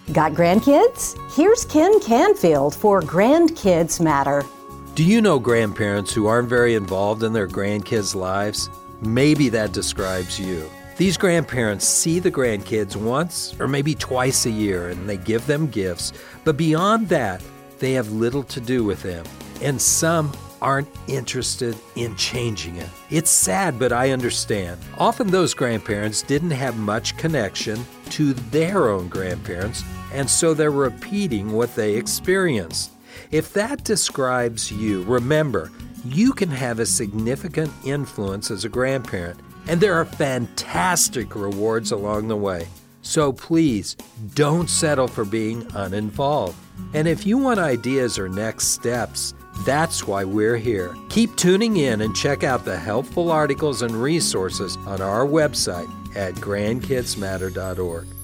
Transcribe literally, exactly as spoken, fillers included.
Got grandkids? Here's Ken Canfield for Grandkids Matter. Do you know grandparents who aren't very involved in their grandkids' lives? Maybe that describes you. These grandparents see the grandkids once or maybe twice a year and they give them gifts, but beyond that, they have little to do with them. And some aren't interested in changing it. It's sad, but I understand. Often those grandparents didn't have much connection to their own grandparents, and so they're repeating what they experienced. If that describes you, remember, you can have a significant influence as a grandparent, and there are fantastic rewards along the way. So please, don't settle for being uninvolved. And if you want ideas or next steps, that's why we're here. Keep tuning in and check out the helpful articles and resources on our website at grandkids matter dot org.